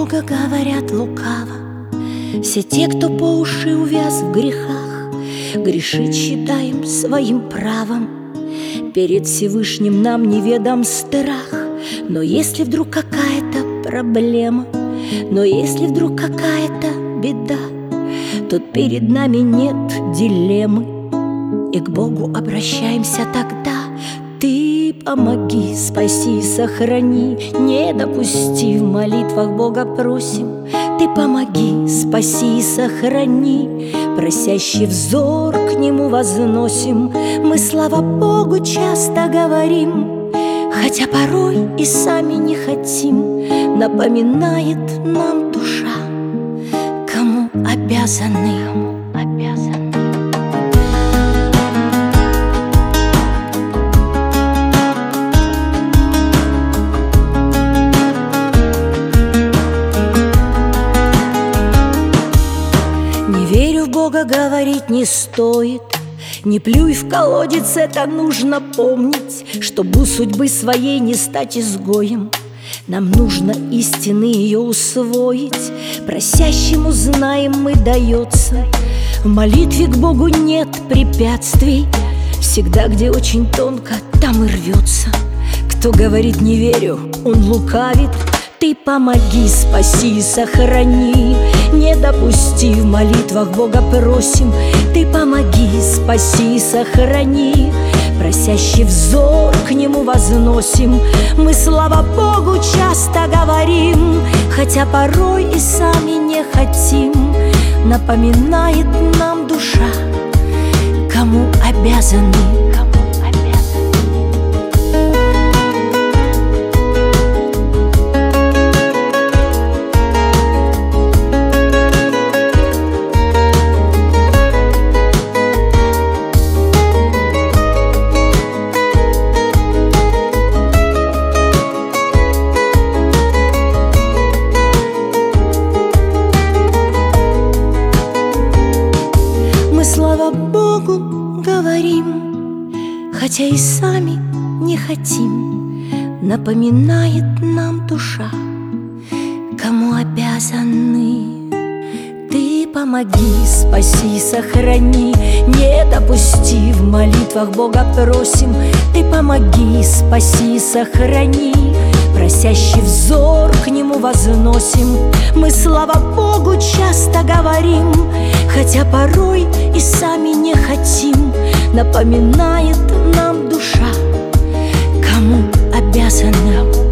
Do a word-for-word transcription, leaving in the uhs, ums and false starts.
Много говорят лукаво все те, кто по уши увяз в грехах. Грешить считаем своим правом, перед Всевышним нам неведом страх. Но если вдруг какая-то проблема, но если вдруг какая-то беда, тут перед нами нет дилеммы, и к Богу обращаемся тогда. Ты помоги, спаси, сохрани, не допусти, в молитвах Бога просим. Ты помоги, спаси, сохрани, просящий взор к Нему возносим. Мы, слава Богу, часто говорим, хотя порой и сами не хотим. Напоминает нам душа, кому обязаны, обязаны. Не верю в Бога, говорить не стоит. Не плюй в колодец, это нужно помнить, чтобы у судьбы своей не стать изгоем. Нам нужно истины ее усвоить. Просящему, знаем мы, дается. В молитве к Богу нет препятствий. Всегда, где очень тонко, там и рвется. Кто говорит не верю, он лукавит. Ты помоги, спаси, сохрани, не допусти, в молитвах Бога просим. Ты помоги, спаси, сохрани, просящий взор к Нему возносим. Мы, слава Богу, часто говорим, хотя порой и сами не хотим. Напоминает нам душа, кому обязаны, кому слава Богу, говорим, хотя и сами не хотим. Напоминает нам душа, кому обязаны. Ты помоги, спаси, сохрани, не допусти, в молитвах Бога просим. Ты помоги, спаси, сохрани, просящий взор к Нему возносим. Мы, слава Богу, часто говорим, хотя порой и сами не хотим. Напоминает нам душа, кому обязаны.